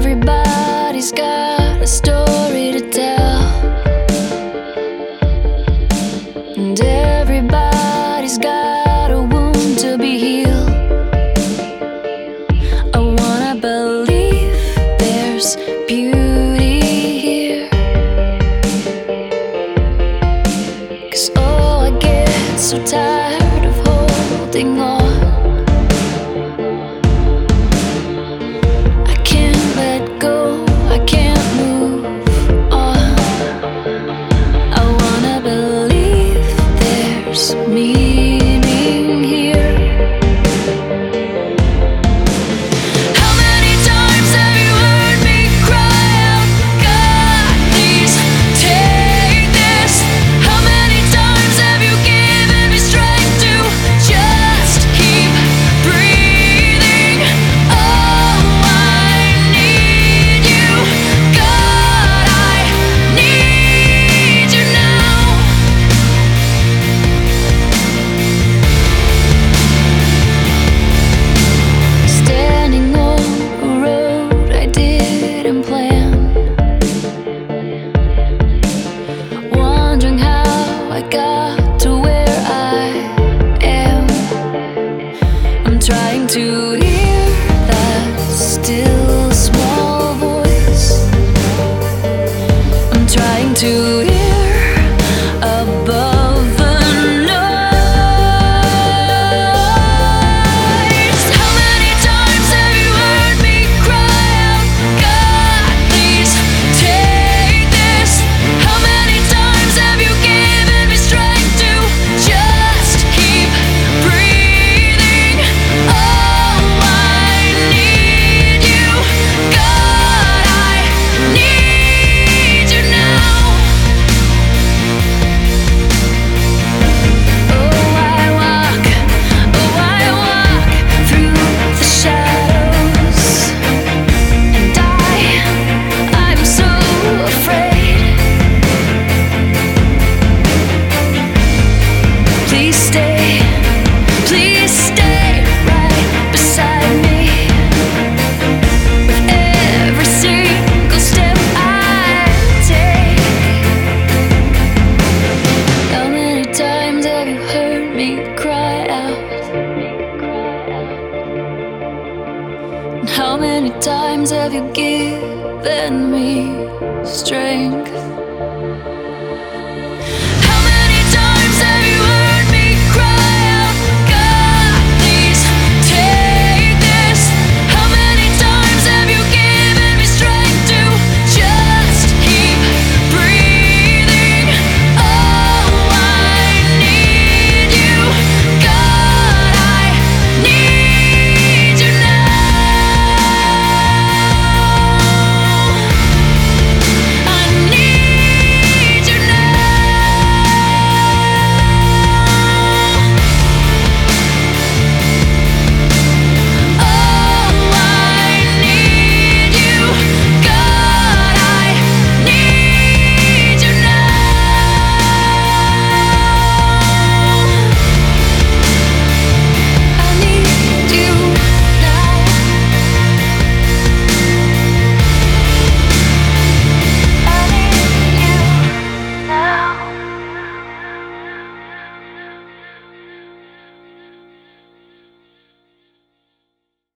Everybody's got a story to tell, and everybody's got a wound to be healed. I wanna believe there's beauty here, 'cause oh, I get so tired of holding on. Meaning here. How many times have you heard me cry out, God, please take this? How many times have you given me strength to just keep breathing? Oh, I need you, God, I need you now. Wondering how I got to where I am. I'm trying to hear that still small voice. I'm trying to hear above the noise. How many times have you heard me cry out, God, please take this? How many times have you given me strength to just keep breathing? Oh, I need you, God, I need you now. Oh, I walk through the shadows, and I'm so afraid. Please stay right beside me with every single step I take. How many times have you heard me cry out? And how many times have you given me strength?